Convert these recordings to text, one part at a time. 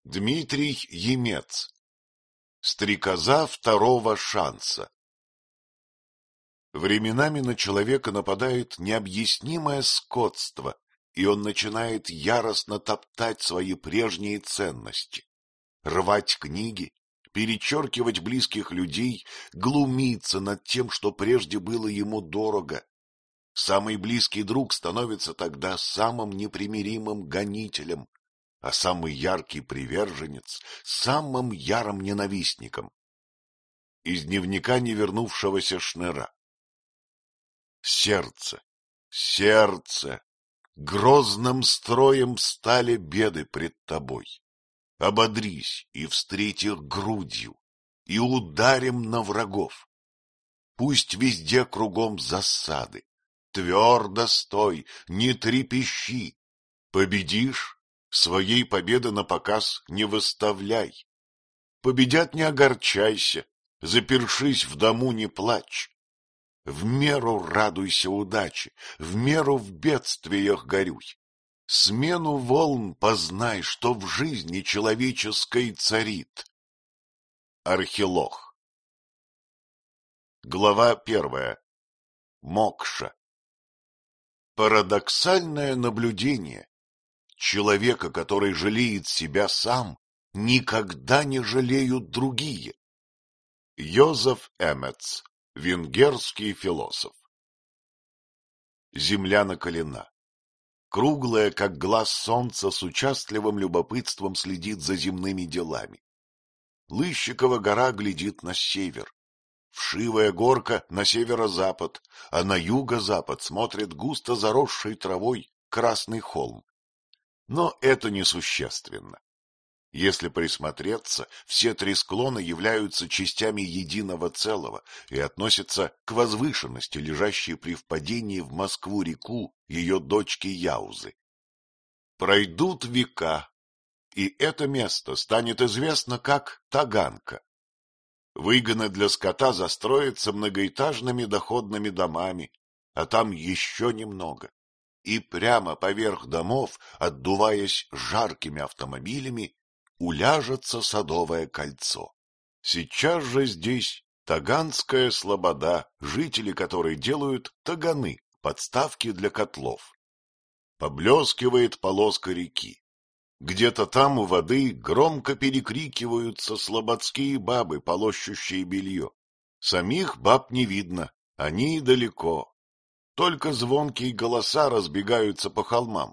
Дмитрий Емец. Стрекоза второго шанса. Временами на человека нападает необъяснимое скотство, и он начинает яростно топтать свои прежние ценности, рвать книги, перечеркивать близких людей, глумиться над тем, что прежде было ему дорого. Самый близкий друг становится тогда самым непримиримым гонителем, а самый яркий приверженец — самым ярым ненавистником. Из дневника невернувшегося Шнера. Сердце, сердце, грозным строем встали беды пред тобой. Ободрись и встреть их грудью, и ударим на врагов. Пусть везде кругом засады, твердо стой, не трепещи. Победишь — своей победы напоказ не выставляй. Победят — не огорчайся, запершись в дому не плачь. В меру радуйся удаче, в меру в бедствиях горюй. Смену волн познай, что в жизни человеческой царит. Архилох. Глава 1. Мокша. Парадоксальное наблюдение. Человека, который жалеет себя сам, никогда не жалеют другие. Йозеф Эмец, венгерский философ. Земля накалена. Круглая, как глаз солнца, с участливым любопытством следит за земными делами. Лыщикова гора глядит на север. Вшивая горка на северо-запад, а на юго-запад смотрит густо заросшей травой красный холм. Но это несущественно. Если присмотреться, все три склона являются частями единого целого и относятся к возвышенности, лежащей при впадении в Москву-реку ее дочки Яузы. Пройдут века, и это место станет известно как Таганка. Выгоны для скота застроятся многоэтажными доходными домами, а там еще немного. И прямо поверх домов, отдуваясь жаркими автомобилями, уляжется Садовое кольцо. Сейчас же здесь Таганская слобода, жители которой делают таганы, подставки для котлов. Поблескивает полоска реки. Где-то там у воды громко перекрикиваются слободские бабы, полощущие белье. Самих баб не видно, они далеко. Только звонкие голоса разбегаются по холмам.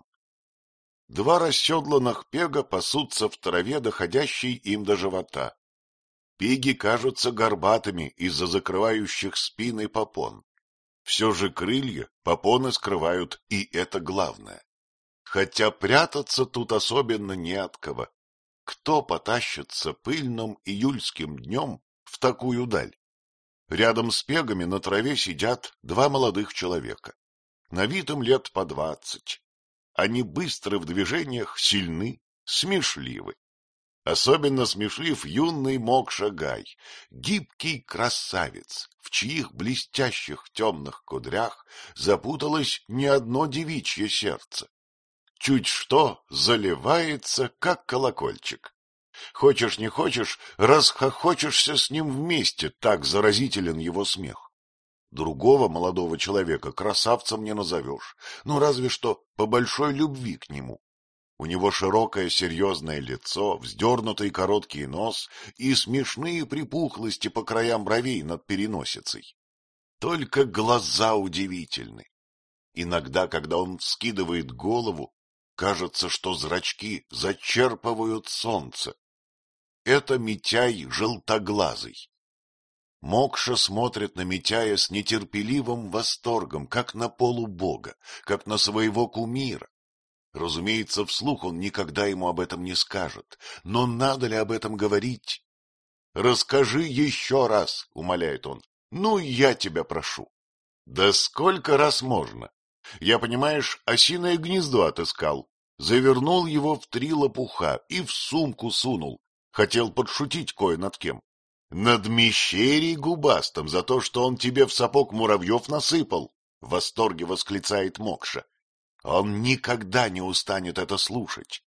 Два расседланных пега пасутся в траве, доходящей им до живота. Пеги кажутся горбатыми из-за закрывающих спины попон. Все же крылья попоны скрывают, и это главное. Хотя прятаться тут особенно не от кого. Кто потащится пыльным июльским днем в такую даль? Рядом с пегами на траве сидят два молодых человека. На вид им лет по 20. Они быстры в движениях, сильны, смешливы. Особенно смешлив юный Мокша Гай, гибкий красавец, в чьих блестящих темных кудрях запуталось не одно девичье сердце. Чуть что заливается, как колокольчик. Хочешь не хочешь, расхохочешься с ним вместе, так заразителен его смех. Другого молодого человека красавцем не назовешь, ну разве что по большой любви к нему. У него широкое серьезное лицо, вздернутый короткий нос и смешные припухлости по краям бровей над переносицей. Только глаза удивительны. Иногда, когда он вскидывает голову, кажется, что зрачки зачерпывают солнце. Это Митяй желтоглазый. Мокша смотрит на Митяя с нетерпеливым восторгом, как на полубога, как на своего кумира. Разумеется, вслух он никогда ему об этом не скажет, но надо ли об этом говорить? — Расскажи еще раз, — умоляет он. — Ну, я тебя прошу. — Да сколько раз можно? Я, понимаешь, осиное гнездо отыскал, завернул его в 3 лопуха и в сумку сунул. Хотел подшутить кое над кем. Над Мещерей губастым за то, что он тебе в сапог муравьев насыпал, — в восторге восклицает Мокша. Он никогда не устанет это слушать.